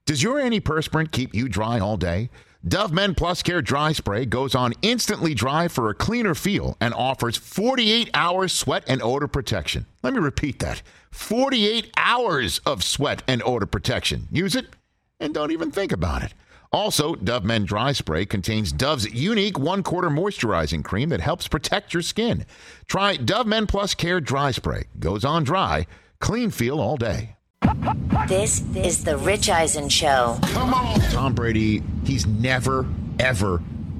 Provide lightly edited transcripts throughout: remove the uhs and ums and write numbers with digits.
Does your antiperspirant keep you dry all day? Dove Men Plus Care Dry Spray goes on instantly dry for a cleaner feel and offers 48 hours sweat and odor protection. Let me repeat that. 48 hours of sweat and odor protection. Use it and don't even think about it. Also, Dove Men Dry Spray contains Dove's unique 1/4 moisturizing cream that helps protect your skin. Try Dove Men Plus Care Dry Spray. Goes on dry, clean feel all day. This is the Rich Eisen Show. Come on. Tom Brady, he's never, ever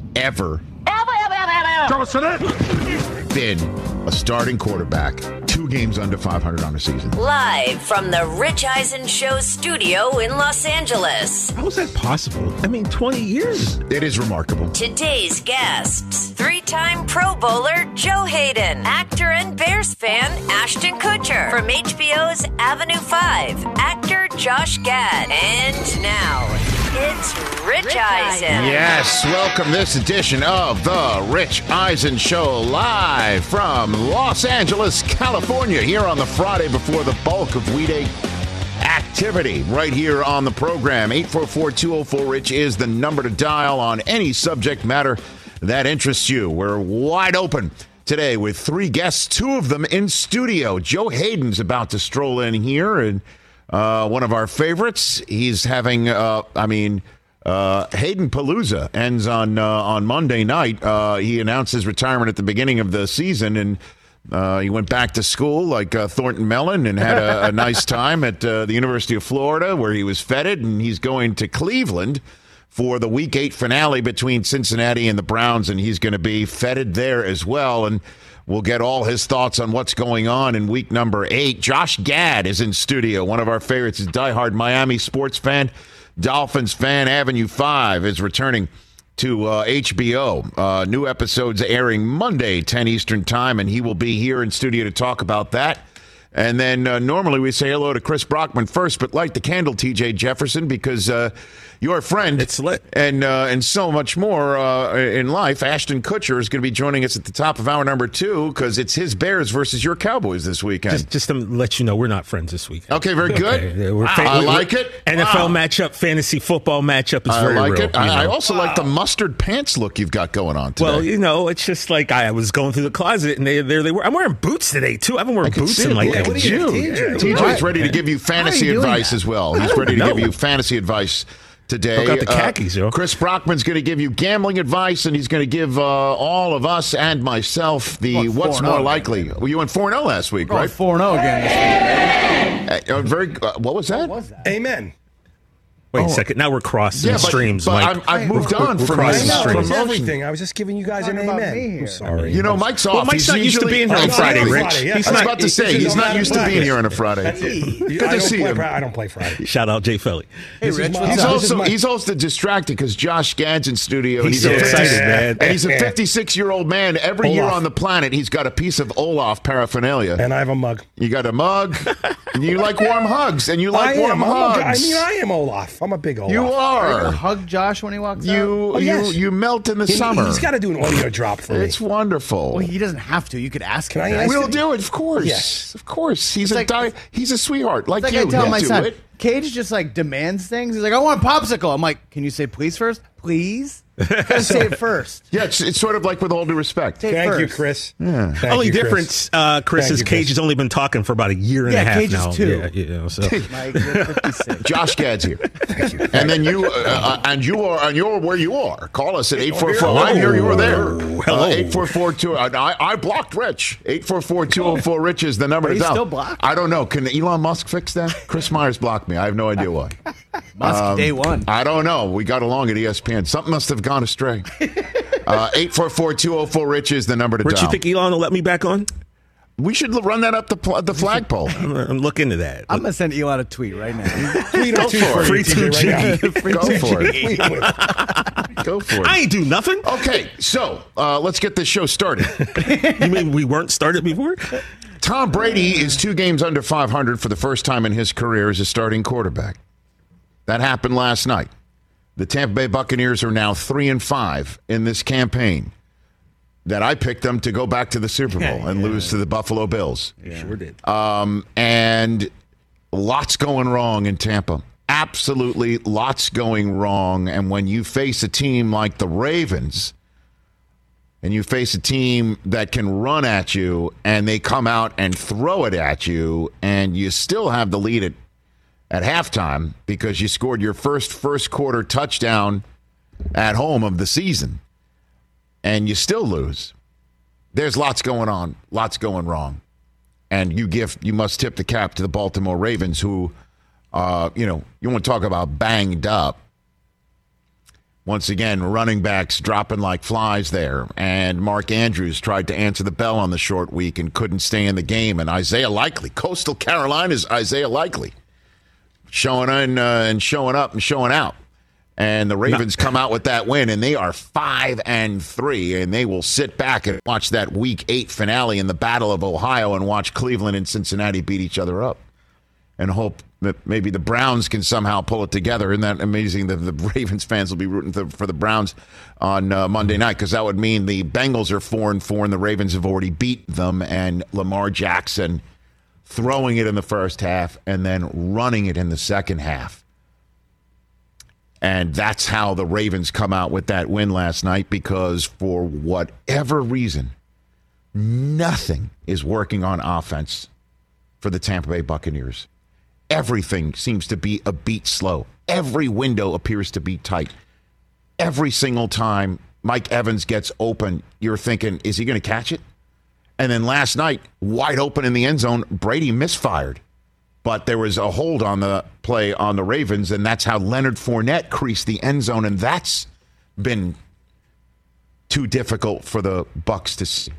been a starting quarterback 2 games under 500 on the season. Live from the Rich Eisen Show studio in Los Angeles. How is that possible? I mean, 20 years. It is remarkable. Today's guests, 3-time Pro Bowler Joe Hayden, actor and Bears fan Ashton Kutcher, from HBO's Avenue 5, actor Josh Gad, and now it's Rich Eisen. Yes, welcome this edition of the Rich Eisen Show, live from Los Angeles, California, here on the Friday before the bulk of weekday activity, right here on the program. 844-204-RICH is the number to dial on any subject matter that interests you. We're wide open today with 3 guests, 2 of them in studio. Joe Hayden's about to stroll in here, and one of our favorites. He's having, Hayden Palooza ends on Monday night. He announced his retirement at the beginning of the season, and he went back to school like Thornton Mellon and had a nice time at the University of Florida, where he was feted, and he's going to Cleveland for the Week 8 finale between Cincinnati and the Browns, and he's going to be feted there as well. And we'll get all his thoughts on what's going on in week number 8. Josh Gad is in studio, one of our favorites. He's a diehard Miami sports fan, Dolphins fan. Avenue 5 is returning to HBO. New episodes airing Monday, 10 Eastern time, and he will be here in studio to talk about that. And then normally we say hello to Chris Brockman first, but light the candle, TJ Jefferson, because your friend, it's lit, and so much more in life. Ashton Kutcher is going to be joining us at the top of hour number 2 because it's his Bears versus your Cowboys this weekend. Just to let you know, we're not friends this weekend. Okay, very good. Okay. I like it. NFL matchup, fantasy football matchup is very real. I like it. I also like the mustard pants look you've got going on today. Well, it's just like I was going through the closet and there they were. I'm wearing boots today too. I haven't worn boots in like a June. TJ's ready to give you fantasy advice as well. He's ready to give you fantasy advice today. Look out the khakis, yo. Chris Brockman's going to give you gambling advice, and he's going to give all of us and myself the what's more likely. Well, you went 4-0 last week, right? 4-0 again this week. What was that? Amen. Wait a second. Now we're crossing streams. But I've moved on from everything. I was just giving you guys an amen. I'm sorry. You know, Mike's off. Well, Mike's not used to being here on Friday, Rich. I was about to say, he's not used to being here on a Friday. Good to see him. I don't play Friday. Shout out Jay Felly. Hey, Rich. He's also distracted because Josh Gad's in studio. He's so excited, man. And he's a 56-year-old man. Every year on the planet, he's got a piece of Olaf paraphernalia. And I have a mug. You got a mug. And you like warm hugs. And you like warm hugs. I am Olaf. I'm a big Olaf. You are. Are you gonna hug Josh when he walks out? You melt in the summer. He's got to do an audio drop for me. It's wonderful. Well, he doesn't have to. You could ask him. Can I ask We'll him? do it, of course. Yes. Of course. He's a sweetheart like It's you. like I tell my son, it. Cage just like demands things. He's like, I want a popsicle. I'm like, can you say please first? Please? Gotta say it first. Yeah, it's sort of like with all due respect. Thank you, Chris. Yeah. Only difference, Chris, is Cage has only been talking for about a year and a half Cage now. Is 2. Yeah, so. Mike, you're 56. Josh Gad's here. Thank you. And then you're where you are. Call us at 844. I hear you were there. Hello. 844-2. I blocked Rich. 844-204-RICH is the number to He's dial. still blocked? I don't know. Can Elon Musk fix that? Chris Myers blocked me. I have no idea why. Musk day one. I don't know. We got along at ESPN. Something must have gone astray. 844-204-RICH is the number to Rich, dial. you think Elon will let me back on? We should run that up the flagpole. I'm looking into that. I'm going to send Elon a tweet right now. Go for it. Free 2G. Go for it. Go for it. I ain't do nothing. Okay, so let's get this show started. You mean we weren't started before? Tom Brady is 2 games under 500 for the first time in his career as a starting quarterback. That happened last night. The Tampa Bay Buccaneers are now 3-5 in this campaign. That I picked them to go back to the Super Bowl and lose to the Buffalo Bills. Yeah. Sure did. And lots going wrong in Tampa. Absolutely lots going wrong. And when you face a team like the Ravens, and you face a team that can run at you, and they come out and throw it at you, and you still have the lead at halftime because you scored your first quarter touchdown at home of the season, and you still lose. There's lots going on, lots going wrong. And you must tip the cap to the Baltimore Ravens, who, you want to talk about banged up. Once again, running backs dropping like flies there. And Mark Andrews tried to answer the bell on the short week and couldn't stay in the game. And Isaiah Likely, Coastal Carolina's Isaiah Likely, showing in and showing up and showing out. And the Ravens come out with that win, and they are 5-3, and they will sit back and watch that Week 8 finale in the Battle of Ohio and watch Cleveland and Cincinnati beat each other up and hope that maybe the Browns can somehow pull it together. Isn't that amazing that the Ravens fans will be rooting for the Browns on Monday night, because that would mean the Bengals are 4-4 and the Ravens have already beat them, and Lamar Jackson throwing it in the first half and then running it in the second half. And that's how the Ravens come out with that win last night, because for whatever reason, nothing is working on offense for the Tampa Bay Buccaneers. Everything seems to be a beat slow. Every window appears to be tight. Every single time Mike Evans gets open, you're thinking, is he going to catch it? And then last night, wide open in the end zone, Brady misfired. But there was a hold on the play on the Ravens, and that's how Leonard Fournette creased the end zone, and that's been too difficult for the Bucs to see.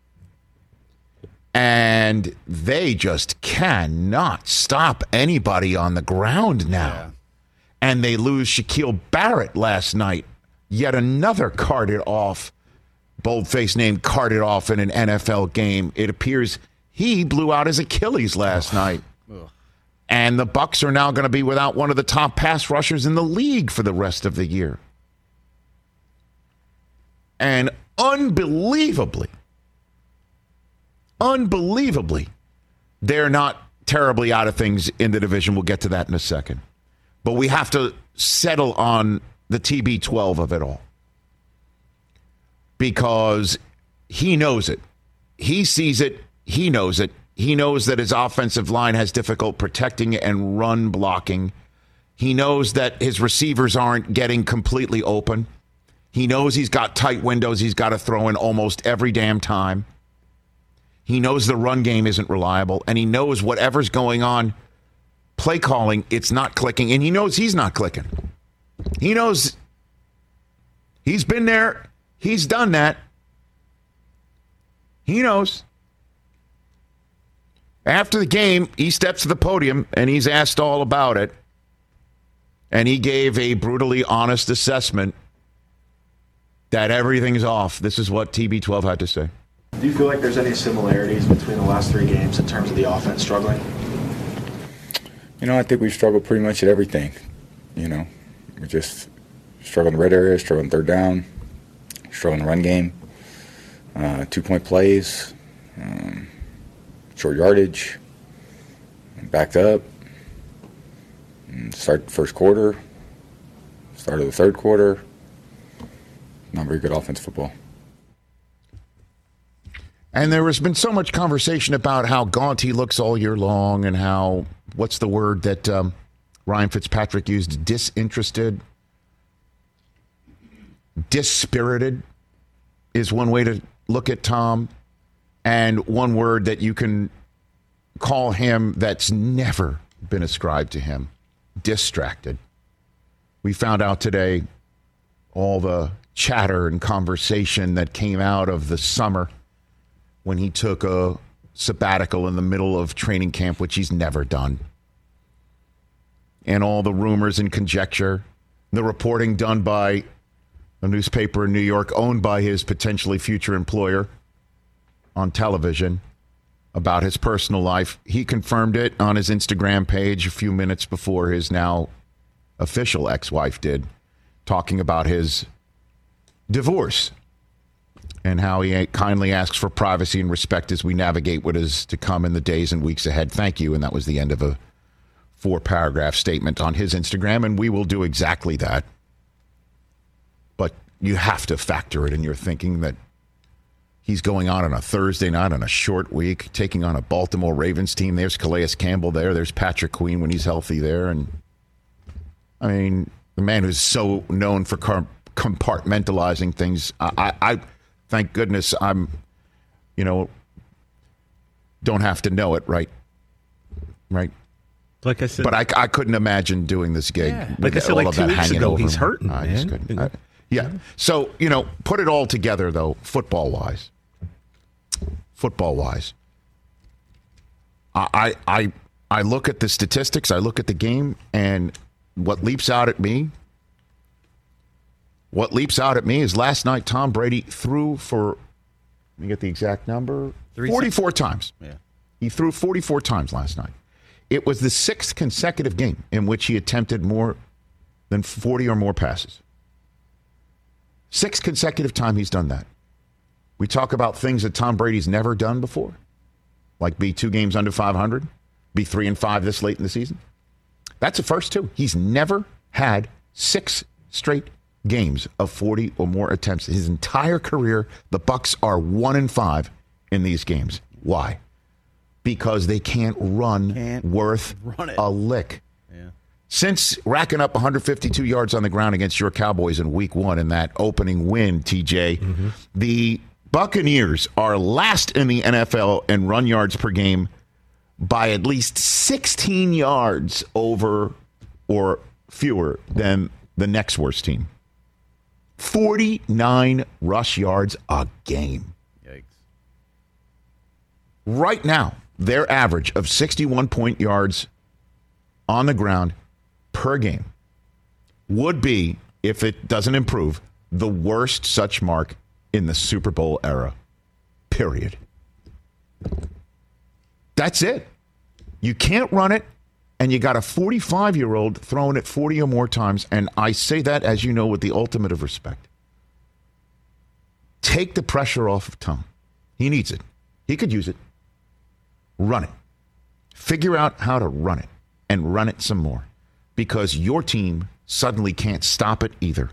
And they just cannot stop anybody on the ground now. Yeah. And they lose Shaquille Barrett last night. Yet another carted off, boldface name carted off in an NFL game. It appears he blew out his Achilles last night. And the Bucs are now going to be without one of the top pass rushers in the league for the rest of the year. And unbelievably, they're not terribly out of things in the division. We'll get to that in a second. But we have to settle on the TB12 of it all, because he knows it. He sees it. He knows it. He knows that his offensive line has difficult protecting and run blocking. He knows that his receivers aren't getting completely open. He knows he's got tight windows he's got to throw in almost every damn time. He knows the run game isn't reliable, and he knows whatever's going on, play calling, it's not clicking, and he knows he's not clicking. He knows he's been there. He's done that. He knows. After the game, he steps to the podium, and he's asked all about it. And he gave a brutally honest assessment that everything's off. This is what TB12 had to say. Do you feel like there's any similarities between the last three games in terms of the offense struggling? I think we've struggled pretty much at everything. We just struggle in the red area, struggle in third down, struggle in the run game, 2-point plays, short yardage, backed up, start the first quarter, start of the third quarter. Not very good offensive football. And there has been so much conversation about how gaunt he looks all year long, and how, what's the word that Ryan Fitzpatrick used? Disinterested. Dispirited is one way to look at Tom. And one word that you can call him that's never been ascribed to him: distracted. We found out today all the chatter and conversation that came out of the summer when he took a sabbatical in the middle of training camp, which he's never done. And all the rumors and conjecture, the reporting done by a newspaper in New York owned by his potentially future employer on television about his personal life. He confirmed it on his Instagram page a few minutes before his now official ex-wife did, talking about his divorce and how he kindly asks for privacy and respect as we navigate what is to come in the days and weeks ahead. Thank you. And that was the end of a 4-paragraph statement on his Instagram, and we will do exactly that. But you have to factor it in your thinking that he's going on a Thursday night on a short week, taking on a Baltimore Ravens team. There's Calais Campbell there. There's Patrick Queen when he's healthy there. And, I mean, the man who's so known for compartmentalizing things. I thank goodness I'm, don't have to know it, right? Right. Like I said, but I couldn't imagine doing this gig. Yeah. Like I said, like 2 weeks ago, he's hurting. I just couldn't. Yeah. So, put it all together, though, football-wise. I look at the statistics, I look at the game, and what leaps out at me is last night Tom Brady threw for, let me get the exact number, 44 times. Yeah. He threw 44 times last night. It was the 6th consecutive game in which he attempted more than 40 or more passes. 6th consecutive time he's done that. We talk about things that Tom Brady's never done before, like be 2 games under 500, be 3-5 this late in the season. That's the first 2. He's never had 6 straight games of 40 or more attempts. His entire career, the Bucs are 1-5 in these games. Why? Because they can't run a lick. Yeah. Since racking up 152 yards on the ground against your Cowboys in Week 1 in that opening win, TJ, the Buccaneers are last in the NFL in run yards per game by at least 16 yards over or fewer than the next worst team. 49 rush yards a game. Yikes. Right now, their average of 61 point yards on the ground per game would be, if it doesn't improve, the worst such mark in the Super Bowl era. Period. That's it. You can't run it, and you got a 45-year-old throwing it 40 or more times, and I say that, as you know, with the ultimate of respect. Take the pressure off of Tom. He needs it. He could use it. Run it. Figure out how to run it, and run it some more, because your team suddenly can't stop it either.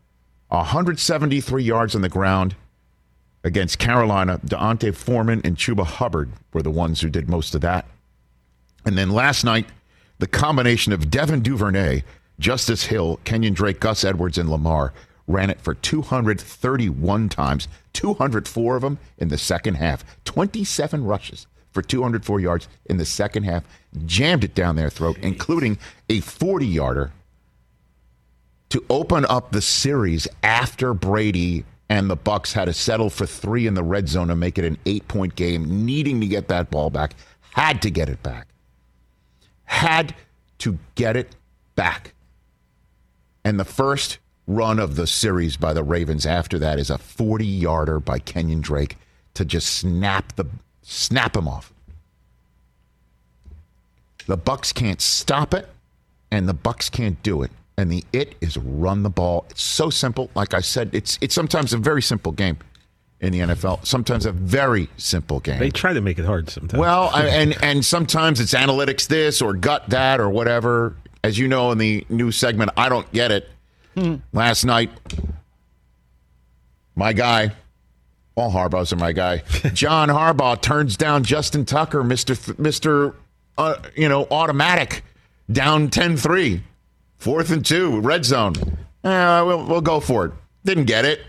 173 yards on the ground against Carolina. Deontay Foreman and Chuba Hubbard were the ones who did most of that. And then last night, the combination of Devin Duvernay, Justice Hill, Kenyon Drake, Gus Edwards, and Lamar ran it for 231 times, 204 of them in the second half. 27 rushes for 204 yards in the second half. Jammed it down their throat, including a 40-yarder to open up the series after Brady and the Bucs had to settle for 3 in the red zone and make it an 8-point game, needing to get that ball back. Had to get it back. Had to get it back. And the first run of the series by the Ravens after that is a 40-yarder by Kenyon Drake to just snap him off. The Bucs can't stop it, and the Bucs can't do it. And the it is run the ball. It's so simple. Like I said, it's sometimes a very simple game in the NFL. Sometimes a very simple game. They try to make it hard sometimes. Well, and sometimes it's analytics this or gut that or whatever. As you know, in the new segment, I don't get it. Last night, my guy, all Harbaughs are my guy, John Harbaugh turns down Justin Tucker, Mr. Automatic, down 10-3. 4th and 2, red zone. We'll go for it. Didn't get it.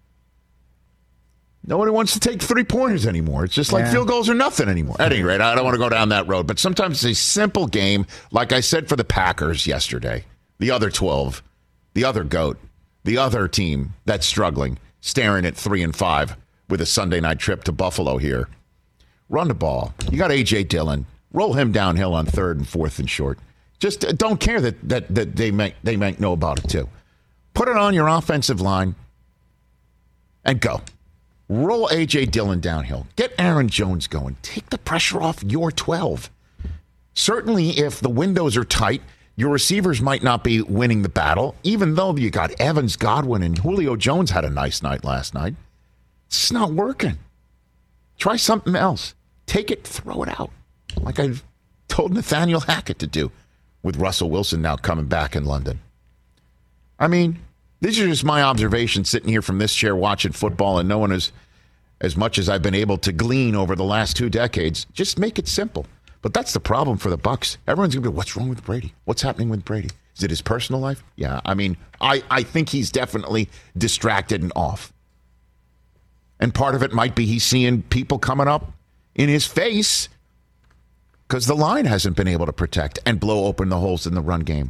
Nobody wants to take 3-pointers anymore. It's just like field goals are nothing anymore. At any rate, I don't want to go down that road. But sometimes it's a simple game, like I said for the Packers yesterday. The other 12, the other GOAT, the other team that's struggling, staring at 3-5 with a Sunday night trip to Buffalo here. Run the ball. You got A.J. Dillon. Roll him downhill on 3rd and 4th and short. Just don't care that they might know about it too. Put it on your offensive line and go. Roll A.J. Dillon downhill. Get Aaron Jones going. Take the pressure off your 12. Certainly if the windows are tight, your receivers might not be winning the battle, even though you got Evans, Godwin, and Julio Jones had a nice night last night. It's just not working. Try something else. Take it, throw it out. Like I told Nathaniel Hackett to do. with Russell Wilson now coming back in London. I mean, these are just my observations sitting here from this chair watching football, and no one is, as much as I've been able to glean over the last 2 decades, just make it simple. But that's the problem for the Bucs. Everyone's going to be, what's wrong with Brady? What's happening with Brady? Is it his personal life? Yeah, I mean, I think he's definitely distracted and off. And part of it might be he's seeing people coming up in his face because the line hasn't been able to protect and blow open the holes in the run game.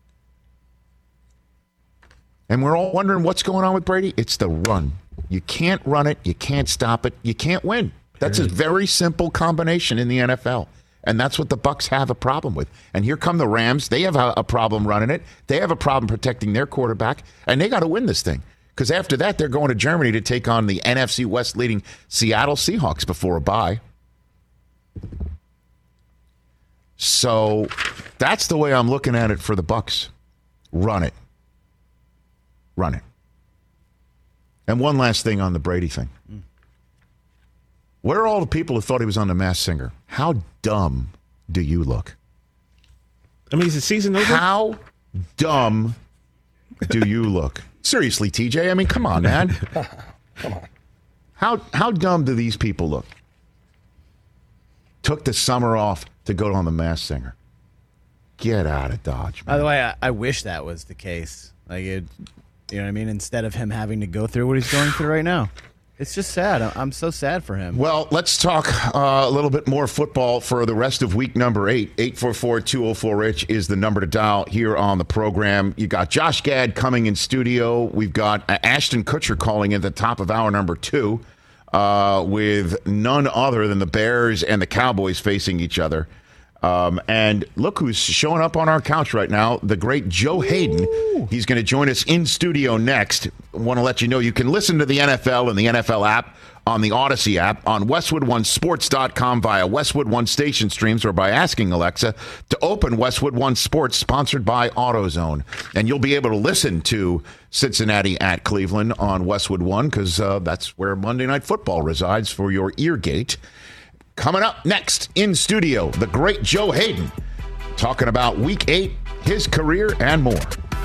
And we're all wondering what's going on with Brady. It's the run. You can't run it. You can't stop it. You can't win. That's a very simple combination in the NFL. And that's what the Bucs have a problem with. And here come the Rams. They have a problem running it. They have a problem protecting their quarterback. And they got to win this thing. Because after that, they're going to Germany to take on the NFC West leading Seattle Seahawks before a bye. So that's the way I'm looking at it for the Bucs. Run it. Run it. And one last thing on the Brady thing. Where are all the people who thought he was on The Masked Singer? How dumb do you look? I mean, is the season over? How dumb do you look? Seriously, TJ, I mean, come on, man. Come on. How dumb do these people look? Took the summer off to go on The Masked Singer. Get out of Dodge, man. By the way, I wish that was the case. Like, you know what I mean? Instead of him having to go through what he's going through right now. It's just sad. I'm so sad for him. Well, let's talk a little bit more football for the rest of week number 8. 844-204-RICH is the number to dial here on the program. You got Josh Gad coming in studio. We've got Ashton Kutcher calling in at the top of hour number 2 with none other than the Bears and the Cowboys facing each other. And look who's showing up on our couch right now, the great Joe Hayden. He's going to join us in studio next. I want to let you know you can listen to the NFL and the NFL app on the Odyssey app, on WestwoodOneSports.com via Westwood One station streams, or by asking Alexa to open Westwood One Sports, sponsored by AutoZone. And you'll be able to listen to Cincinnati at Cleveland on Westwood One, because that's where Monday Night Football resides for your eargate. Coming up next in studio, the great Joe Hayden, talking about Week 8, his career, and more.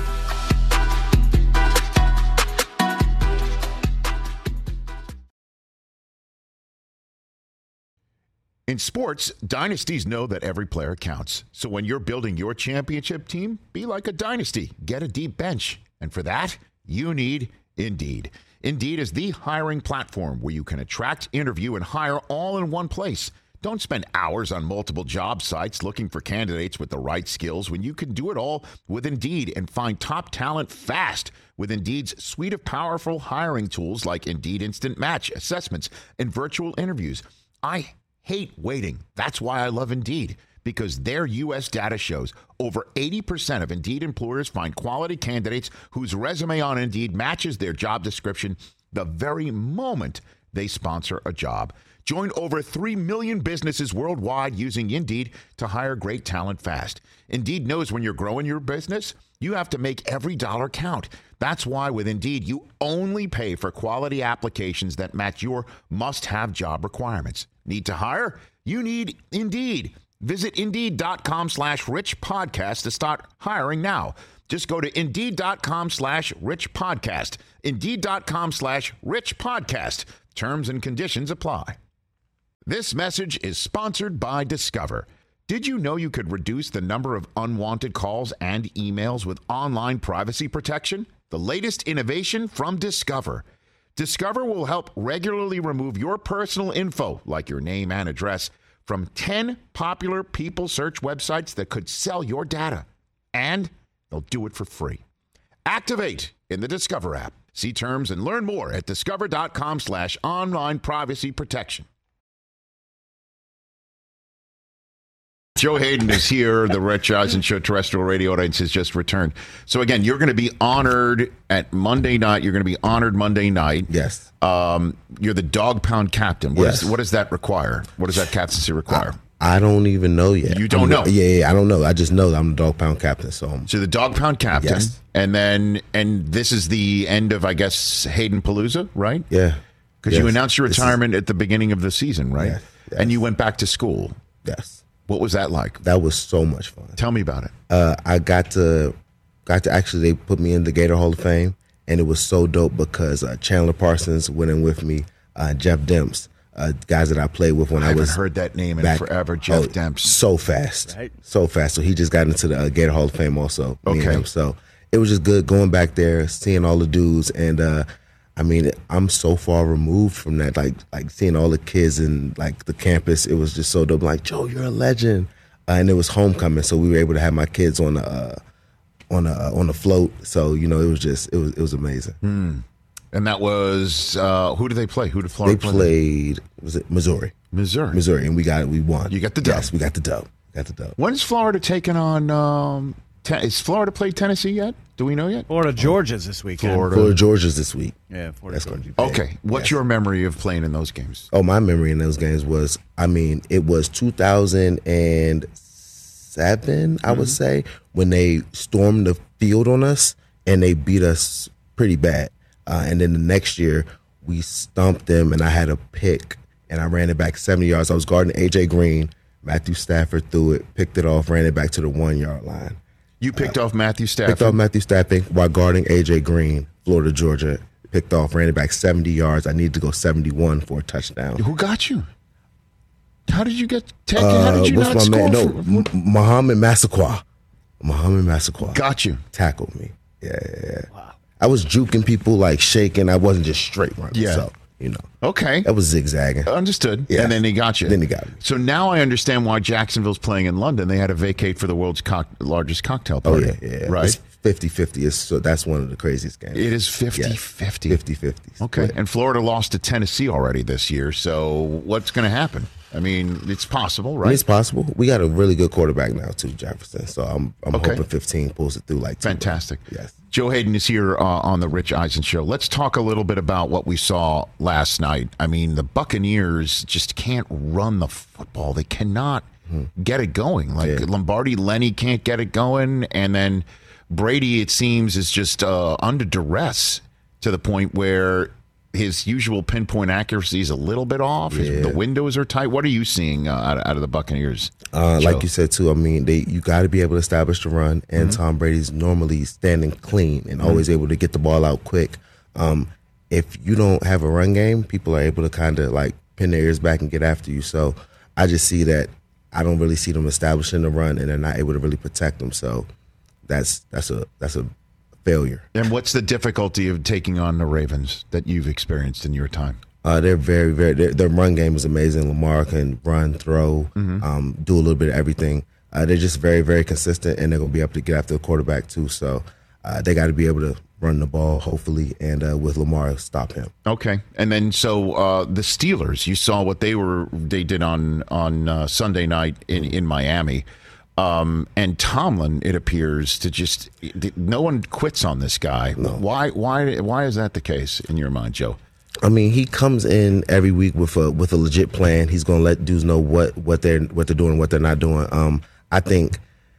In sports, dynasties know that every player counts. So when you're building your championship team, be like a dynasty. Get a deep bench. And for that, you need Indeed. Indeed is the hiring platform where you can attract, interview, and hire all in one place. Don't spend hours on multiple job sites looking for candidates with the right skills when you can do it all with Indeed and find top talent fast with Indeed's suite of powerful hiring tools like Indeed Instant Match, assessments, and virtual interviews. I hate waiting. That's why I love Indeed, because their U.S. data shows over 80% of Indeed employers find quality candidates whose resume on Indeed matches their job description the very moment they sponsor a job. Join over 3 million businesses worldwide using Indeed to hire great talent fast. Indeed knows when you're growing your business, you have to make every dollar count. That's why with Indeed, you only pay for quality applications that match your must-have job requirements. Need to hire? You need Indeed. Visit Indeed.com/Rich Podcast to start hiring now. Just go to Indeed.com/Rich Podcast. Indeed.com/Rich Podcast. Terms and conditions apply. This message is sponsored by Discover. Did you know you could reduce the number of unwanted calls and emails with online privacy protection? The latest innovation from Discover. Discover will help regularly remove your personal info, like your name and address, from 10 popular people search websites that could sell your data. And they'll do it for free. Activate in the Discover app. See terms and learn more at discover.com/online privacy protection. Joe Hayden is here. The Rich Eisen Show terrestrial radio audience has just returned. So again, you're going to be honored at Monday night. You're going to be honored Monday night. Yes. You're the dog pound captain. What does that require? What does that captaincy require? I don't even know yet. You don't know? Yeah, I don't know. I just know that I'm the dog pound captain. So Yes. And this is the end of, I guess, Hayden Palooza, right? Yeah. Because you announced your retirement at the beginning of the season, right? Yes. And you went back to school. Yes. What was that like? That was so much fun. Tell me about it. I got to actually, they put me in the Gator Hall of Fame, and it was so dope because Chandler Parsons went in with me, Jeff Demps, guys that I played with when I was. I haven't heard that name in forever, Jeff Demps. So fast. Right. So fast. So he just got into the Gator Hall of Fame also. me and Okay. him. So it was just good going back there, seeing all the dudes, and I mean, I'm so far removed from that. Like seeing all the kids in like the campus, it was just so dope. Like, Joe, you're a legend, and it was homecoming, so we were able to have my kids on the float. So it was amazing. And that was who did they play? Who did Florida They play? played, was it Missouri, and we won. You got the dub. Yes, we got the dub. When's Florida taking on? Is Florida played Tennessee yet? Do we know yet? Florida Georgia's this weekend. Florida Georgia's this week. Yeah, Florida That's Georgia. gonna be big. Okay. What's your memory of playing in those games? Oh, my memory in those games was, it was 2007, I would say, when they stormed the field on us and they beat us pretty bad. And then the next year, we stomped them, and I had a pick, and I ran it back 70 yards. I was guarding A.J. Green. Matthew Stafford threw it, picked it off, ran it back to the 1 yard line. You picked off Matthew Stafford. Picked off Matthew Stafford while guarding A.J. Green, Florida, Georgia. Picked off, ran it back 70 yards. I needed to go 71 for a touchdown. Who got you? How did you get taken? How did you what's not my score? man? No, Muhammad Massaquoi. Got you. Tackled me. Yeah. Wow. I was juking people, like shaking. I wasn't just straight running. Yeah. So, Okay. that was zigzagging. Understood. Yeah. And then he got you. Then he got me. So now I understand why Jacksonville's playing in London. They had to vacate for the world's largest cocktail Oh, party. yeah. Right? It's 50-50. So that's one of the craziest games. It is 50-50. 50-50. Okay. And Florida lost to Tennessee already this year. So what's going to happen? I mean, it's possible, right? It's possible. We got a really good quarterback now, too, Jefferson. So I'm Okay. hoping 15 pulls it through like two. Fantastic. Yes. Joe Hayden is here on the Rich Eisen Show. Let's talk a little bit about what we saw last night. I mean, the Buccaneers just can't run the football. They cannot get it going. Like Lombardi, Lenny can't get it going. And then Brady, it seems, is just under duress to the point where his usual pinpoint accuracy is a little bit off. The windows are tight. What are you seeing out of the Buccaneers? Like you said, too, I mean, you got to be able to establish the run, and Tom Brady's normally standing clean and always able to get the ball out quick. If you don't have a run game, people are able to kind of like pin their ears back and get after you. So I just see that I don't really see them establishing the run, and they're not able to really protect them. So that's a failure. And what's the difficulty of taking on the Ravens that you've experienced in your time? They're very, very. Their run game is amazing. Lamar can run, throw, do a little bit of everything. They're just very, very consistent, and they're going to be able to get after the quarterback too. So they got to be able to run the ball, hopefully, and with Lamar, stop him. Okay, and then so the Steelers, you saw what they did on Sunday night in Miami. And Tomlin, it appears to just no one quits on this guy. No. Why is that the case in your mind, Joe? I mean, he comes in every week with a legit plan. He's going to let dudes know what they're doing, what they're not doing. I think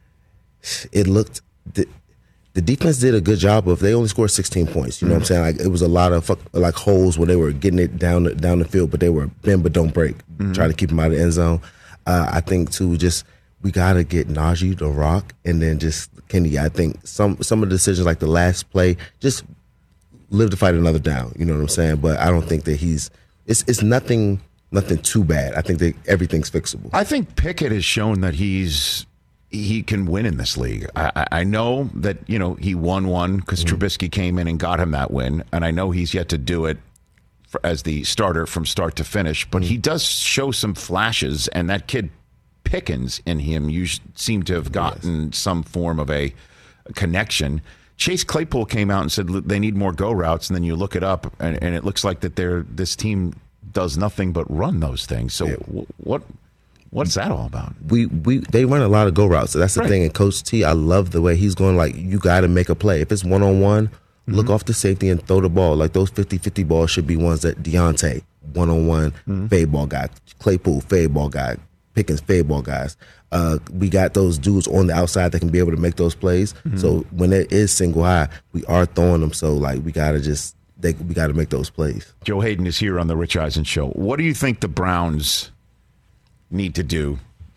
it looked the defense did a good job of. They only scored 16 points. You know what I'm saying? Like it was a lot of like holes where they were getting it down the field, but they were bend but don't break, trying to keep them out of the end zone. I think too, just we got to get Najee to rock, and then just Kenny. I think some of the decisions like the last play just live to fight another down. You know what I'm saying? But I don't think that it's nothing too bad. I think that everything's fixable. I think Pickett has shown that he can win in this league. I know that he won one because Trubisky came in and got him that win, and I know he's yet to do it as the starter from start to finish. But he does show some flashes, and that kid Pickens in him, you seem to have gotten some form of a connection. Chase Claypool came out and said they need more go routes, and then you look it up, and it looks like that this team does nothing but run those things. So what's that all about? They run a lot of go routes. So that's the thing. And Coach T, I love the way he's going. Like you got to make a play. If it's one-on-one, look off the safety and throw the ball. Like those 50-50 balls should be ones that Deontay one-on-one fade ball guy, Claypool fade ball guy, Pickens fade ball guys. We got those dudes on the outside that can be able to make those plays. So when it is single high, we are throwing them. So like we gotta make those plays. Joe Hayden is here on the Rich Eisen Show. What do you think the Browns need to do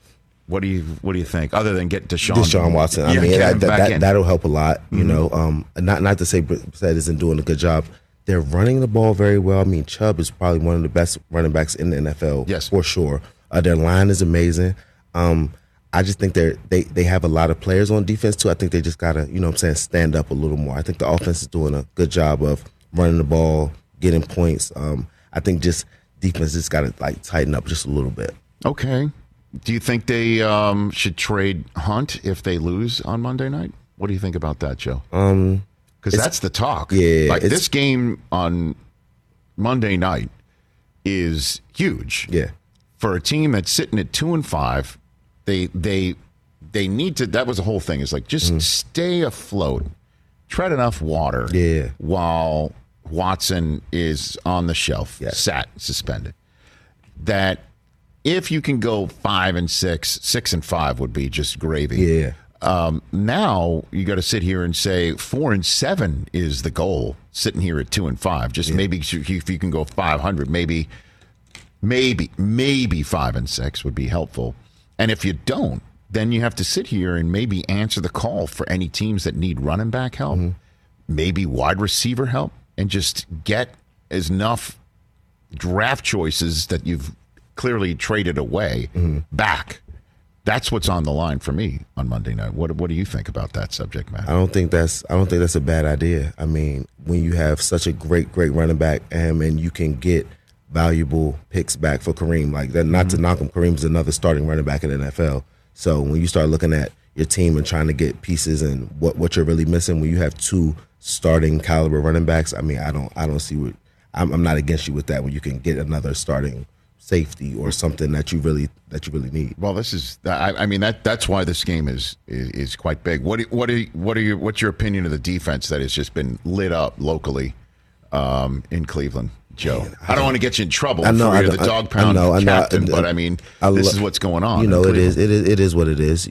What do you think? Other than get Deshaun Watson, I mean that'll help a lot. You know, not to say Brissett isn't doing a good job. They're running the ball very well. I mean, Chubb is probably one of the best running backs in the NFL, yes, for sure. Their line is amazing. I just think they have a lot of players on defense too. I think they just gotta, stand up a little more. I think the offense is doing a good job of running the ball, getting points. I think just defense just gotta tighten up just a little bit. Okay. Do you think they should trade Hunt if they lose on Monday night? What do you think about that, Joe? Because that's the talk. Yeah, this game on Monday night is huge. Yeah, for a team that's sitting at 2-5, they need to. That was the whole thing. Is just stay afloat, tread enough water. Yeah, while Watson is on the shelf, sat suspended. That. If you can go 5-6, 6-5 would be just gravy. Yeah. Now you got to sit here and say 4-7 is the goal. Sitting here at 2-5, just maybe if you can go 500, maybe 5-6 would be helpful. And if you don't, then you have to sit here and maybe answer the call for any teams that need running back help, maybe wide receiver help, and just get enough draft choices that you've clearly traded away back. That's what's on the line for me on Monday night. What do you think about that subject matter? I don't think that's a bad idea. I mean, when you have such a great running back and you can get valuable picks back for Kareem, like that, not to knock him, Kareem's another starting running back in the NFL. So when you start looking at your team and trying to get pieces and what you're really missing, when you have two starting caliber running backs, I mean, I don't see what I'm not against you with that when you can get another starting safety or something that you really need. Well, this is, I mean, that's why this game is quite big. What's your opinion of the defense that has just been lit up locally in Cleveland, Joe? Man, I don't want to get you in trouble for you're the dog pound captain, but I mean, this is what's going on. It is what it is.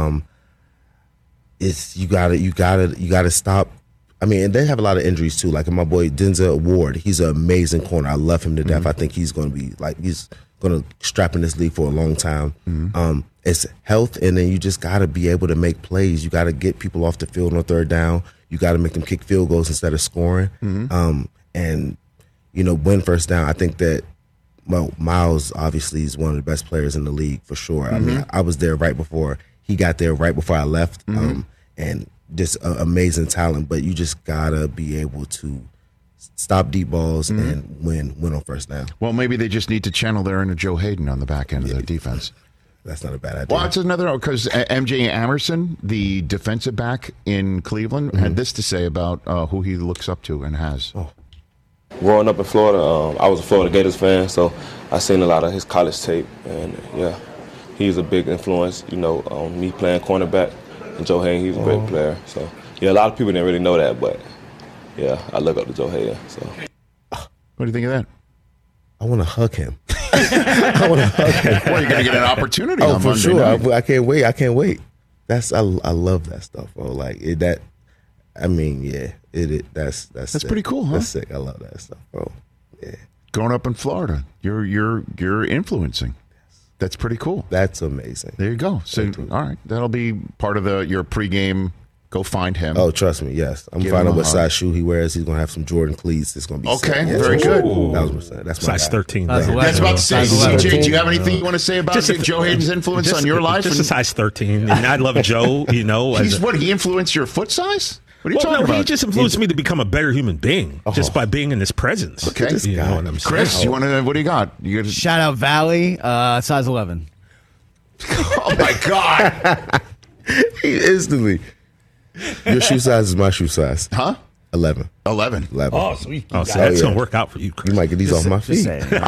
It's you gotta stop. I mean, and they have a lot of injuries too. Like my boy Denzel Ward, he's an amazing corner. I love him to death. I think he's going to be he's going to strap in this league for a long time. It's health, and then you just got to be able to make plays. You got to get people off the field on third down. You got to make them kick field goals instead of scoring. And win first down. I think that Miles obviously is one of the best players in the league for sure. I mean, I was there right before he got there, right before I left, and just amazing talent, but you just gotta be able to stop deep balls and win on first down. Well, maybe they just need to channel their inner Joe Hayden on the back end of the defense. That's not a bad idea. Well, it's another, because MJ Amerson, the defensive back in Cleveland, had this to say about who he looks up to and has. Growing up in Florida, I was a Florida Gators fan, so I seen a lot of his college tape, and he's a big influence, on me playing cornerback. And Joe Hayden, he's a great player. So, a lot of people didn't really know that, but, I look up to Joe Hayden. So, what do you think of that? I want to hug him. I want to hug him. Well, you're going to get an opportunity on for Monday sure. night. I can't wait. I love that stuff, bro. Like, that's pretty cool, huh? That's sick. I love that stuff, bro. Yeah. Growing up in Florida, you're influencing. That's pretty cool. That's amazing. There you go. So, all right, that'll be part of your pregame. Go find him. Oh, trust me, yes. I'm finding what size shoe he wears. He's gonna have some Jordan cleats. It's gonna be okay. Sick. Very good. That's size 13. That's about to say. CJ, do you have anything you want to say about Joe Hayden's influence on your life? Just a size 13. And I love Joe. He influenced your foot size? What are you talking about? He just influenced me to become a better human being just by being in his presence. Okay, you know what I'm saying? Chris, what do you got? Shout out Valley, size 11. Oh my God! Instantly. Your shoe size is my shoe size. Huh? 11. Oh, sweet. That's going to work out for you, Chris. You might get these off my feet.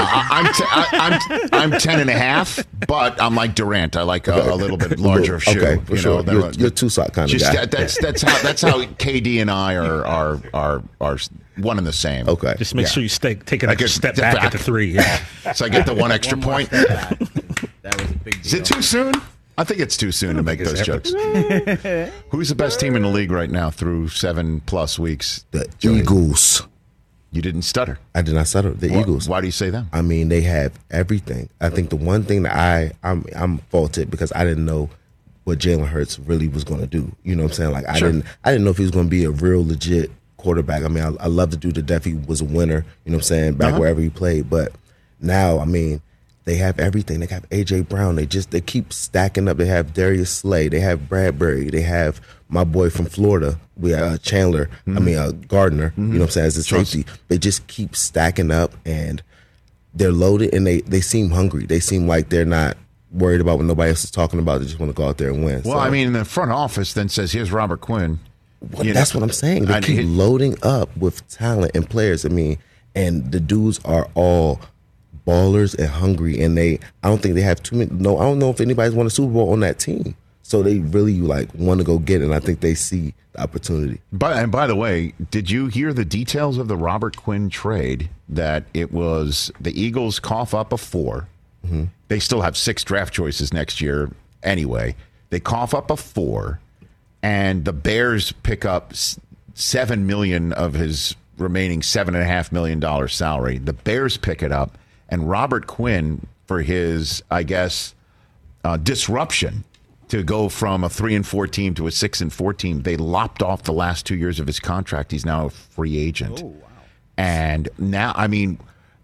I'm 10 and a half, but I'm like Durant. I like a little bit larger shoe. Okay, for sure. You're two sock kind of guy. That's how KD and I are one and the same. Okay. Just make sure you take an extra step back at the 3. Yeah. So I get the one extra point. That was a big deal. Is it too soon? I think it's too soon to make those jokes. Who's the best team in the league right now through 7+ weeks? The Eagles. You didn't stutter. I did not stutter. The Eagles. Why do you say that? I mean, they have everything. I think the one thing that I'm faulted because I didn't know what Jalen Hurts really was going to do. You know what I'm saying? Like I didn't know if he was going to be a real legit quarterback. I mean, I love the dude to death. He was a winner. You know what I'm saying? Back wherever he played. But now, I mean, they have everything. They have A.J. Brown. They keep stacking up. They have Darius Slay. They have Bradbury. They have my boy from Florida. We have Chandler. I mean, Gardner. You know what I'm saying? As a safety. They just keep stacking up, and they're loaded, and they seem hungry. They seem like they're not worried about what nobody else is talking about. They just want to go out there and win. Well, I mean, the front office then says, here's Robert Quinn. That's what I'm saying. They keep loading up with talent and players. I mean, and the dudes are all ballers and hungry, and I don't think they have too many. No, I don't know if anybody's won a Super Bowl on that team. So they really want to go get it, and I think they see the opportunity. And by the way, did you hear the details of the Robert Quinn trade? That it was the Eagles cough up a 4. Mm-hmm. They still have 6 draft choices next year anyway. They cough up a 4, and the Bears pick up $7 million of his remaining $7.5 million salary. The Bears pick it up. And Robert Quinn, for his, I guess, disruption to go from a 3-4 team to a 6-4 team, they lopped off the last 2 years of his contract. He's now a free agent. Oh, wow. And now, I mean,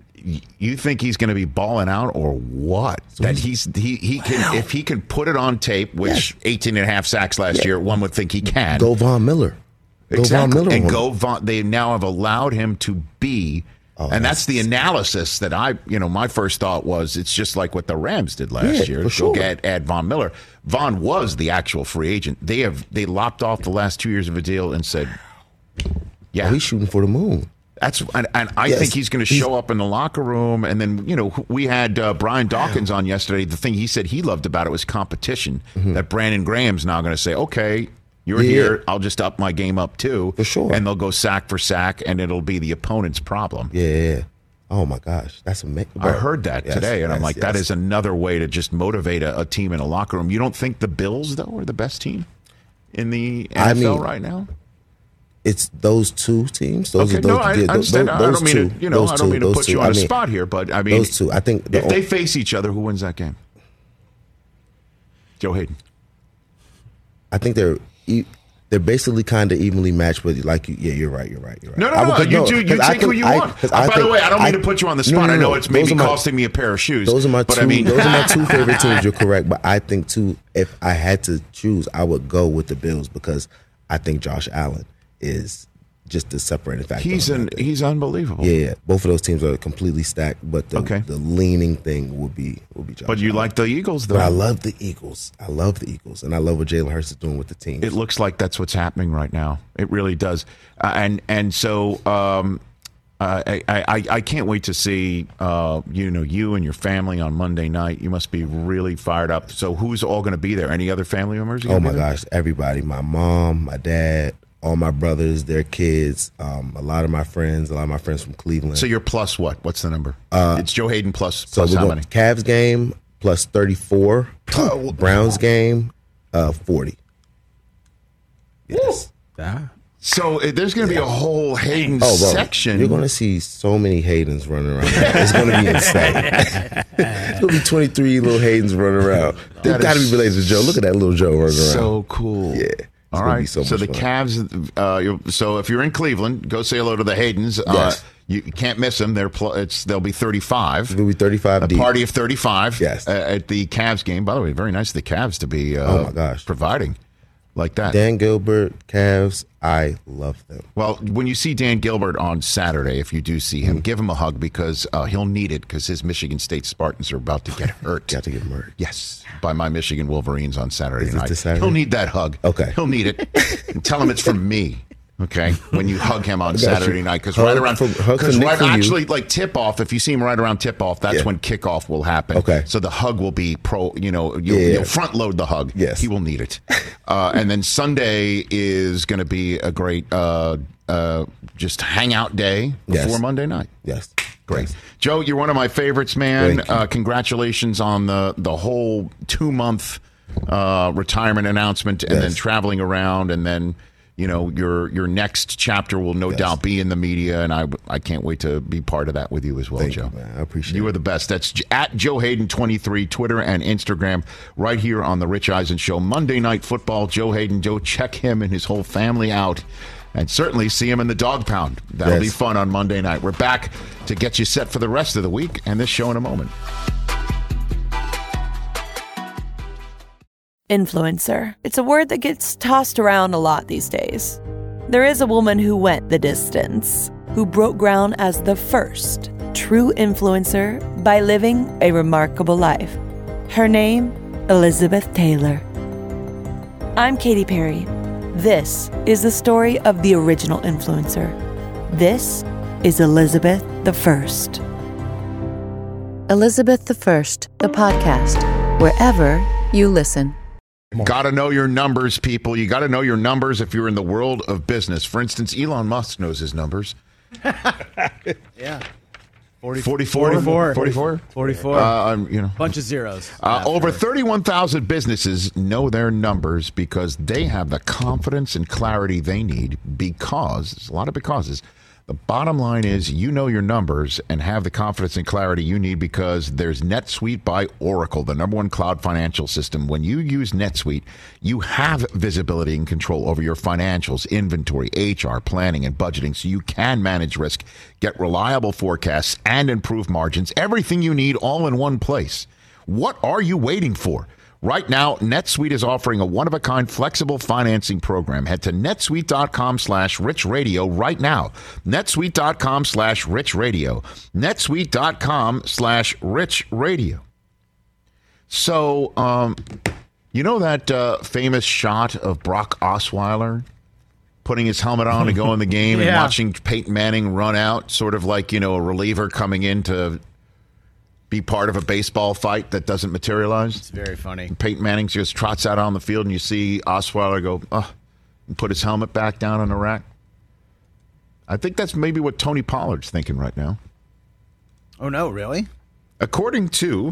you think he's going to be balling out or what? That he can, if he can put it on tape, which 18.5 sacks last year, one would think he can. Go Von Miller. Exactly. They now have allowed him to be. And that's the analysis that my first thought was it's just like what the Rams did last year. Sure. Go add Von Miller. Von was the actual free agent. They lopped off the last 2 years of a deal and said, he's shooting for the moon. And I think he's going to show up in the locker room. And then, we had Brian Dawkins on yesterday. The thing he said he loved about it was competition. Mm-hmm. That Brandon Graham's now going to say, okay, you're here. I'll just up my game up too. For sure. And they'll go sack for sack, and it'll be the opponent's problem. Yeah. Oh, my gosh. That's amazing. I heard that today, and I'm like, that is another way to just motivate a team in a locker room. You don't think the Bills, though, are the best team in the NFL right now? It's those two teams. I understand. I don't mean to put you on a spot here, but I mean, those two. I think if they face each other, who wins that game? Joe Hayden. I think they're basically kind of evenly matched, but you're right. No. You take who you want. By the way, I don't mean to put you on the spot. I know it's maybe costing me a pair of shoes. Those are my two favorite teams. You're correct, but I think if I had to choose, I would go with the Bills because I think Josh Allen is just the separating factor. He's unbelievable. Yeah. Both of those teams are completely stacked, but the leaning thing would be Josh But you Allen. Like the Eagles, though. But I love the Eagles. And I love what Jalen Hurts is doing with the team. It looks like that's what's happening right now. It really does. So I can't wait to see you and your family on Monday night. You must be really fired up. So who's all going to be there? Any other family members? Oh my gosh, everybody! My mom, my dad, all my brothers, their kids, a lot of my friends from Cleveland. So you're plus what? What's the number? It's Joe Hayden plus how many? Cavs game plus 34. Browns game 40. Yes. So there's going to be a whole Hayden section. You're going to see so many Haydens running around. It's going to be insane. There's going to be 23 little Haydens running around. They've got to be related to Joe. Look at that little Joe running around. So cool. Yeah. All right. So the Cavs. So if you're in Cleveland, go say hello to the Haydens. Yes. You can't miss them. They'll be 35. They'll be 35 deep. A party of 35. Yes. At the Cavs game. By the way, very nice of the Cavs to be providing like that. Dan Gilbert, Cavs, I love them. Well, when you see Dan Gilbert on Saturday, if you do see him, give him a hug because he'll need it because his Michigan State Spartans are about to get hurt. Got to get hurt. Yes, by my Michigan Wolverines on Saturday night. This Saturday? He'll need that hug. Okay. He'll need it. And tell him it's from me. Okay, when you hug him on Saturday night, because like tip off. If you see him right around tip off, that's when kickoff will happen. Okay, so the hug will be you'll front load the hug. Yes, he will need it. And then Sunday is going to be a great just hangout day before Monday night. Yes, great. Yes. Joe, you're one of my favorites, man. Congratulations on the whole 2-month retirement announcement, and then traveling around, and then your next chapter will no doubt be in the media, and I can't wait to be part of that with you as well, Joe. You, man. I appreciate it. You are the best. That's at Joe Hayden 23, Twitter and Instagram, right here on the Rich Eisen Show. Monday Night Football, Joe Hayden. Joe, check him and his whole family out, and certainly see him in the Dog Pound. That'll be fun on Monday night. We're back to get you set for the rest of the week and this show in a moment. Influencer. It's a word that gets tossed around a lot these days. There is a woman who went the distance, who broke ground as the first true influencer by living a remarkable life. Her name, Elizabeth Taylor. I'm Katy Perry. This is the story of the original influencer. This is Elizabeth the First. Elizabeth the First, the podcast, wherever you listen. Got to know your numbers, people. You got to know your numbers if you're in the world of business. For instance, Elon Musk knows his numbers. Yeah. 44? Bunch of zeros. Over 31,000 businesses know their numbers because they have the confidence and clarity they need because, there's a lot of becauses. The bottom line is you know your numbers and have the confidence and clarity you need because there's NetSuite by Oracle, the #1 cloud financial system. When you use NetSuite, you have visibility and control over your financials, inventory, HR, planning, and budgeting so you can manage risk, get reliable forecasts, and improve margins. Everything you need all in one place. What are you waiting for? Right now, NetSuite is offering a one-of-a-kind flexible financing program. Head to netsuite.com/richradio right now. netsuite.com/richradio. netsuite.com/richradio. So, you know that famous shot of Brock Osweiler putting his helmet on to go in the game and watching Peyton Manning run out, sort of like, a reliever coming in to be part of a baseball fight that doesn't materialize? It's very funny. And Peyton Manning just trots out on the field, and you see Osweiler go, and put his helmet back down on the rack. I think that's maybe what Tony Pollard's thinking right now. Oh, no, really? According to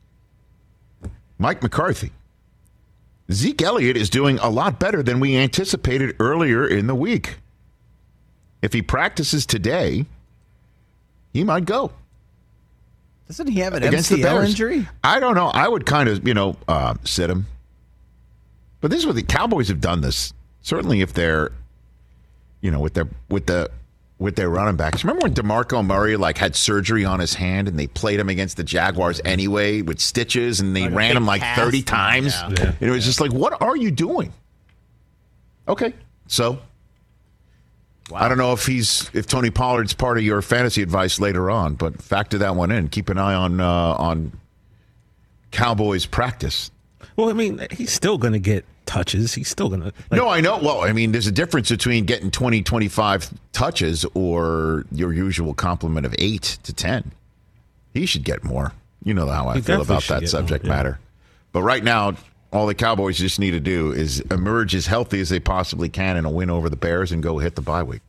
Mike McCarthy, Zeke Elliott is doing a lot better than we anticipated earlier in the week. If he practices today, he might go. Doesn't he have an against the MCL Bears. injury? I don't know. I would kind of, sit him. But this is what the Cowboys have done this. Certainly if they're, with their running backs. Remember when DeMarco Murray had surgery on his hand and they played him against the Jaguars anyway with stitches and they ran him 30 times? Yeah. It was just what are you doing? Okay. So wow. I don't know if Tony Pollard's part of your fantasy advice later on, but factor that one in. Keep an eye on Cowboys practice. Well, I mean, he's still going to get touches. He's still going to. No, I know. Well, I mean, there's a difference between getting 20, 25 touches or your usual complement of 8 to 10. He should get more. You know how I feel about that subject matter. But right now, all the Cowboys just need to do is emerge as healthy as they possibly can in a win over the Bears and go hit the bye week.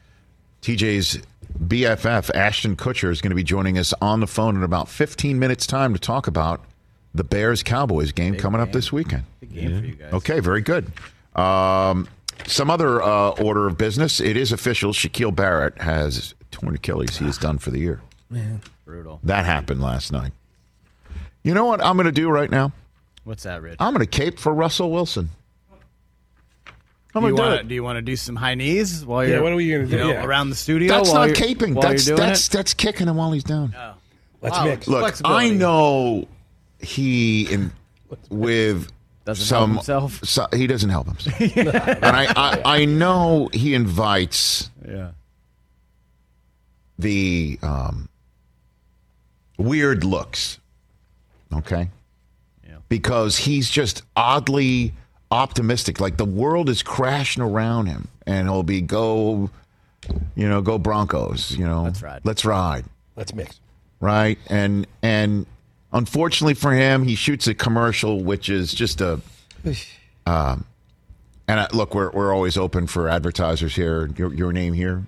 TJ's BFF, Ashton Kutcher, is going to be joining us on the phone in about 15 minutes' time to talk about the Bears-Cowboys game coming up this weekend. Big game for you guys. Okay, very good. Some other order of business. It is official. Shaquille Barrett has torn Achilles. He is done for the year. Man, brutal. That happened last night. You know what I'm going to do right now? What's that, Rich? I'm going to cape for Russell Wilson. I'm going to do it. Do you want to do some high knees while you're? Yeah, what are we going to do? Around the studio? That's not caping. That's kicking him while he's down. Oh. Let's mix. Look, I know with doesn't help himself. He doesn't help himself, and I know he invites the weird looks. Okay. Because he's just oddly optimistic. Like the world is crashing around him, and he'll be go Broncos. Let's ride. Let's mix. Right, and unfortunately for him, he shoots a commercial, which is just a. Look, we're always open for advertisers here. Your name here,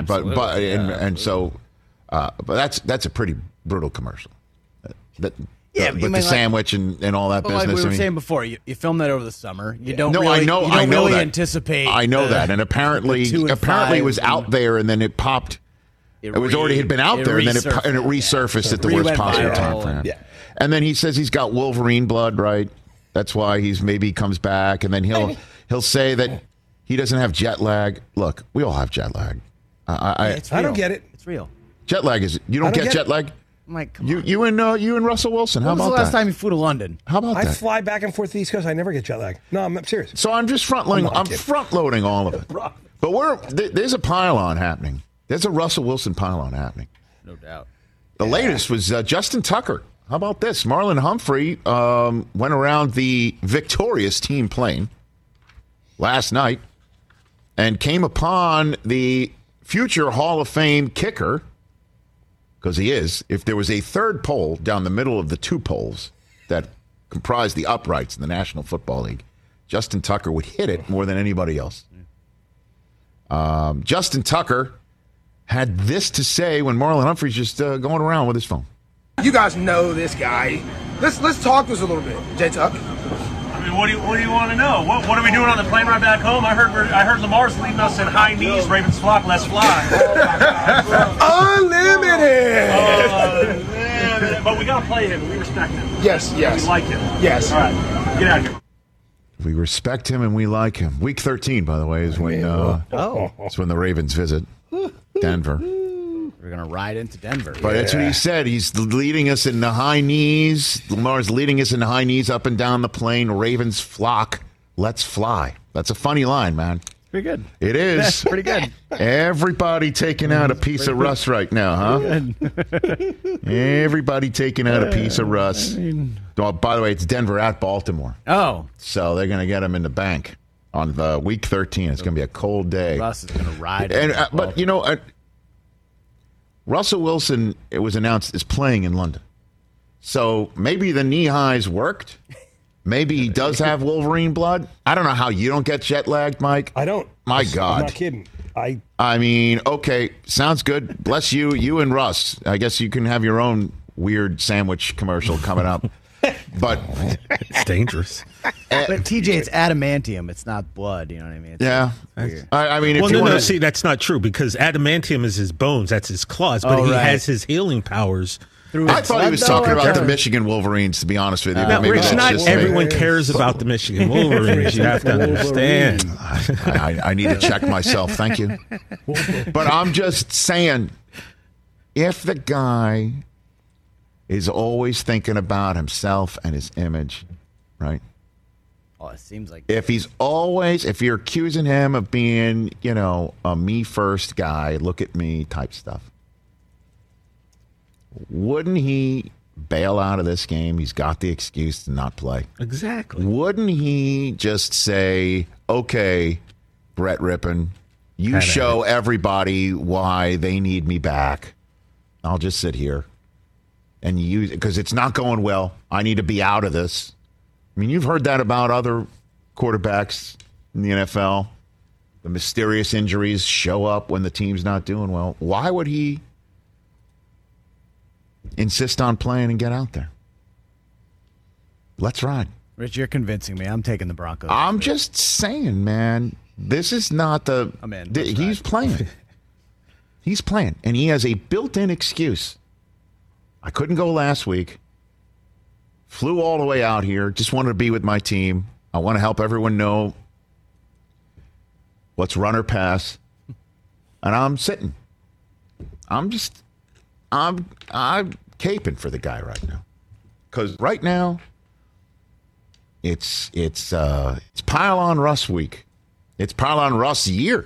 but that's a pretty brutal commercial. Yeah, with the sandwich and all that business. Like we were saying before, you film that over the summer. You don't really anticipate. I know that, and apparently it was out there, and then it popped. It was already had been out there, and then it resurfaced at the worst possible time for him. Yeah. And then he says he's got Wolverine blood, right? That's why maybe comes back, and then he'll say that he doesn't have jet lag. Look, we all have jet lag. I don't get it. It's real. Jet lag is you don't get jet lag. I'm like, come on. You and Russell Wilson. How about that? When was the last time you flew to London? How about that? I fly back and forth to the East Coast. I never get jet lag. No, I'm serious. So I'm just front loading all of it. But there's a pile-on happening. There's a Russell Wilson pile-on happening. No doubt. The latest was Justin Tucker. How about this? Marlon Humphrey went around the victorious team plane last night and came upon the future Hall of Fame kicker, because he is. If there was a third pole down the middle of the two poles that comprise the uprights in the National Football League, Justin Tucker would hit it more than anybody else. Justin Tucker had this to say when Marlon Humphrey's just going around with his phone. You guys know this guy. Let's talk to us a little bit, J-Tuck. I mean, what do you want to know? What are we doing on the plane ride back home? I heard Lamar's leading us in high knees. Ravens flock, let's fly. Unlimited. But we got to play him. We respect him. Yes. We like him. Yes. All right, get out of here. We respect him and we like him. Week 13, by the way, is when it's when the Ravens visit Denver. We're going to ride into Denver. But that's what he said. He's leading us in the high knees. Lamar's leading us in the high knees up and down the plane. Ravens flock. Let's fly. That's a funny line, man. Pretty good. It is. Pretty good. Everybody taking out a piece of Russ right now, huh? Everybody taking out a piece of Russ. Oh, by the way, it's Denver at Baltimore. Oh. So they're going to get him in the bank on the week 13. It's going to be a cold day. Russ is going to ride. But, you know, Russell Wilson, it was announced, is playing in London. So maybe the knee highs worked. Maybe he does have Wolverine blood. I don't know how you don't get jet lagged, Mike. I don't. My God. I'm not kidding. I mean, okay, sounds good. Bless you. You and Russ. I guess you can have your own weird sandwich commercial coming up. But it's dangerous. But TJ, it's adamantium. It's not blood. You know what I mean? Yeah. I mean, if no, see, that's not true because adamantium is his bones. That's his claws. But he has his healing powers. I thought he was talking about the Michigan Wolverines, to be honest with you. No, Rich, not everyone cares about the Michigan Wolverines. You have to understand. I need to check myself. Thank you. But I'm just saying, if the guy is always thinking about himself and his image, right? Oh, it seems like if you're accusing him of being, you know, a me first guy, look at me type stuff, wouldn't he bail out of this game? He's got the excuse to not play. Exactly. Wouldn't he just say, okay, Brett Rippon, you show everybody why they need me back. I'll just sit here and use it because it's not going well. I need to be out of this. I mean, you've heard that about other quarterbacks in the NFL. The mysterious injuries show up when the team's not doing well. Why would he insist on playing and get out there? Let's ride. Rich, you're convincing me. I'm taking the Broncos. I'm just saying, man. This is not the... I'm in. He's playing. He's playing. And he has a built-in excuse. I couldn't go last week. Flew all the way out here. Just wanted to be with my team. I want to help everyone know what's run or pass. And I'm sitting. I'm caping for the guy right now. Because right now, it's pile on Russ week. It's pile on Russ year.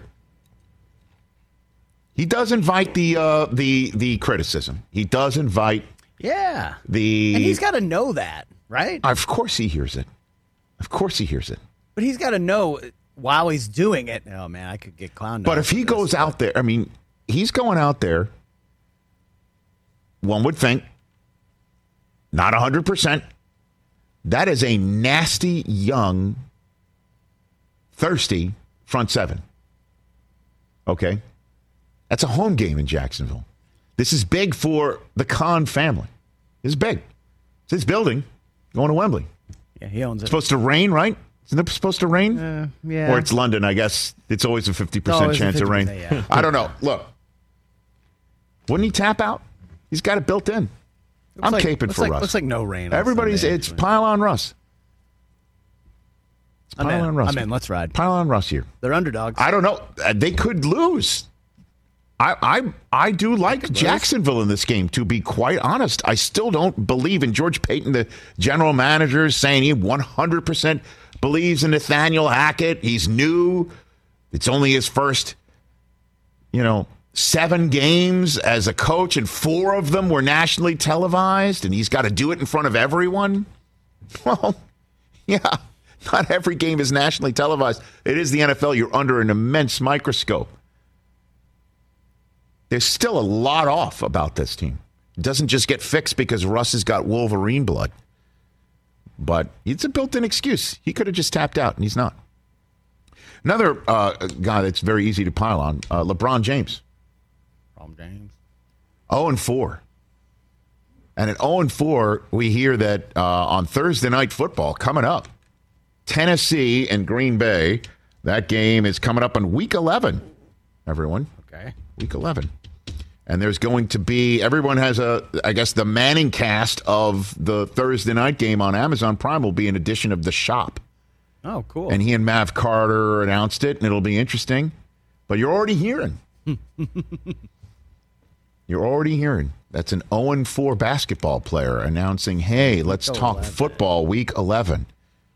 He does invite the criticism. He does invite and he's got to know that, right? Of course he hears it. But he's got to know while he's doing it. Oh man, I could get clowned. But if he goes out there, I mean, he's going out there. One would think, not 100%. That is a nasty, young, thirsty front seven. Okay? That's a home game in Jacksonville. This is big for the Khan family. This is big. It's his building. Going to Wembley. Yeah, he owns it. It's supposed to rain, right? Isn't it supposed to rain? Yeah. Or it's London, I guess. It's always a 50% chance of rain. Yeah. I don't know. Look. Wouldn't he tap out? He's got it built in. I'm caping for Russ. Looks like no rain. It's pile on Russ. It's pile on Russ. I'm in. Let's ride. Pile on Russ here. They're underdogs. I don't know. They could lose. I do like Jacksonville in this game, to be quite honest. I still don't believe in George Payton, the general manager, saying he 100% believes in Nathaniel Hackett. He's new. It's only his first, 7 games as a coach, and 4 of them were nationally televised, and he's got to do it in front of everyone. Well, yeah, not every game is nationally televised. It is the NFL. You're under an immense microscope. There's still a lot off about this team. It doesn't just get fixed because Russ has got Wolverine blood. But it's a built-in excuse. He could have just tapped out, and he's not. Another guy that's very easy to pile on, LeBron James. 0-4. And at 0-4, we hear that on Thursday Night Football coming up, Tennessee and Green Bay, that game is coming up on Week 11, everyone. Okay. Week 11. And there's going to be, everyone has the Manning cast of the Thursday night game on Amazon Prime will be an edition of The Shop. Oh, cool. And he and Mav Carter announced it, and it'll be interesting. But you're already hearing. That's an 0-4 basketball player announcing, hey, let's talk football Week 11.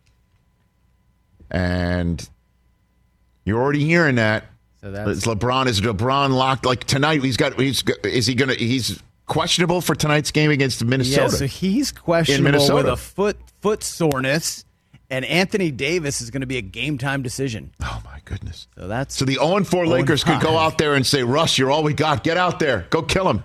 And you're already hearing that. So that's is LeBron locked? Like tonight, he's questionable for tonight's game against Minnesota. Yeah, so he's questionable with a foot soreness, and Anthony Davis is going to be a game time decision. Oh my goodness! So the 0-4 Lakers could go out there and say, "Russ, you're all we got. Get out there, go kill him."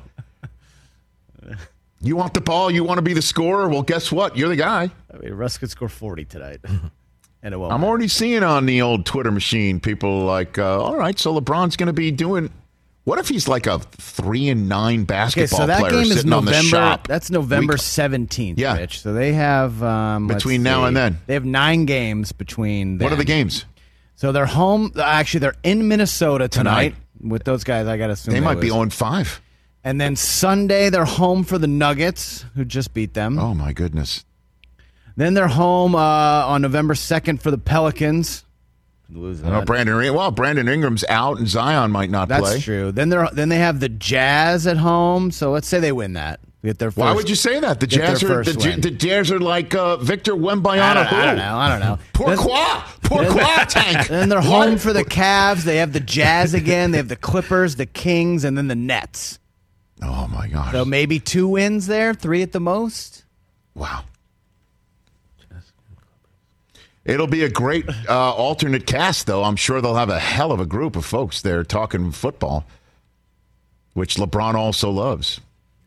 You want the ball? You want to be the scorer? Well, guess what? You're the guy. I mean, Russ could score 40 tonight. And it won't I'm already seeing on the old Twitter machine people like, all right, so LeBron's going to be doing. What if he's like a 3-9 basketball player game sitting is on the shop? That's November 17th, yeah. Rich. So they have between now and then. They have 9 games between them. What are the games? So they're home. Actually, they're in Minnesota tonight. With those guys, I got to assume they might be 0-5. And then Sunday, they're home for the Nuggets, who just beat them. Oh my goodness. Then they're home on November 2nd for the Pelicans. Lose that. I know Brandon Ingram's out and Zion might not play. That's true. Then they have the Jazz at home. So let's say they win that. Get their first, why would you say that? The Jazz are like Victor Wembanyama. I don't know. Pourquoi, Tank? Then they're home for the Cavs. They have the Jazz again. They have the Clippers, the Kings, and then the Nets. Oh my gosh. So maybe 2 wins there, 3 at the most. Wow. It'll be a great alternate cast, though. I'm sure they'll have a hell of a group of folks there talking football, which LeBron also loves.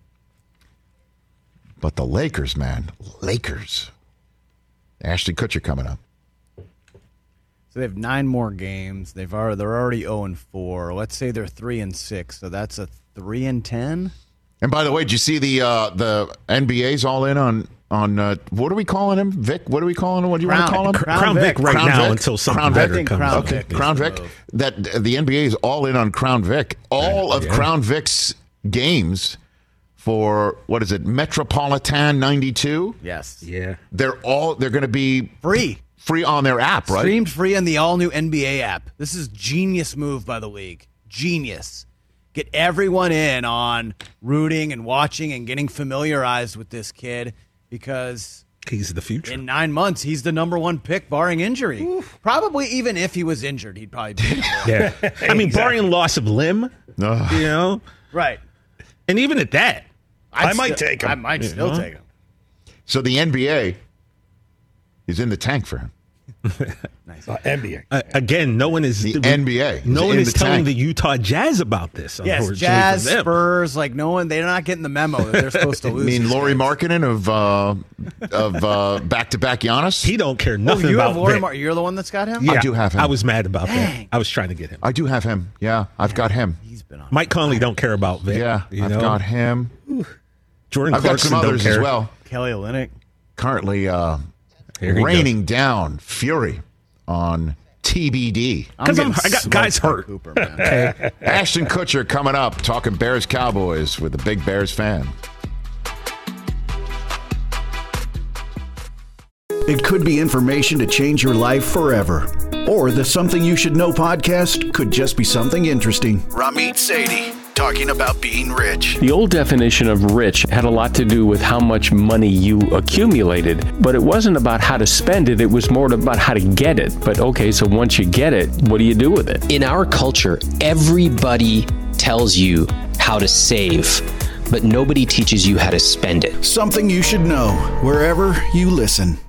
But the Lakers, man. Lakers. Ashton Kutcher coming up. So they have 9 more games. They're already 0-4. Let's say they're 3-6. So that's a 3-10. And by the way, did you see the NBA's all in on what are we calling him? Vic? What are we calling him? What do you want to call him? Crown Vic right Crown now Vic? until something better comes. Crown Vic. That the NBA is all in on Crown Vic. All of Crown Vic's games for what is it? Metropolitan 92. Yes. Yeah. They're going to be free on their app, right? Streamed free on the all new NBA app. This is genius move by the league. Genius. Get everyone in on rooting and watching and getting familiarized with this kid. Because he's the future. In 9 months, he's the number 1 pick, barring injury. Oof. Probably even if he was injured, he'd probably be. Yeah. I mean, barring loss of limb, Right. And even at that, I might take him. I might still take him. So the NBA is in the tank for him. Nice. NBA. Again, no one is the NBA. No one is telling the Utah Jazz about this. Yes, Jazz, Spurs, like no one. They're not getting the memo that they're supposed to lose. I mean, Lauri Markkanen of back-to-back Giannis. He don't care nothing about Lauri You're the one that's got him. Yeah, I do have him. I was mad about that. I was trying to get him. I do have him. Yeah, I've got him. He's been on. Mike Conley don't care about Vic. Yeah, I've got him. Jordan I've got Clarkson some others don't care. as well. Kelly Olynyk. Currently he raining down fury on TBD. Because I got guys hurt. Cooper, man. Ashton Kutcher coming up, talking Bears Cowboys with a big Bears fan. It could be information to change your life forever. Or the Something You Should Know podcast could just be something interesting. Ramit Sethi, talking about being rich. The old definition of rich had a lot to do with how much money you accumulated, but it wasn't about how to spend it, it was more about how to get it. But okay, so once you get it, what do you do with it? In our culture, everybody tells you how to save, but nobody teaches you how to spend it. Something You Should Know, wherever you listen.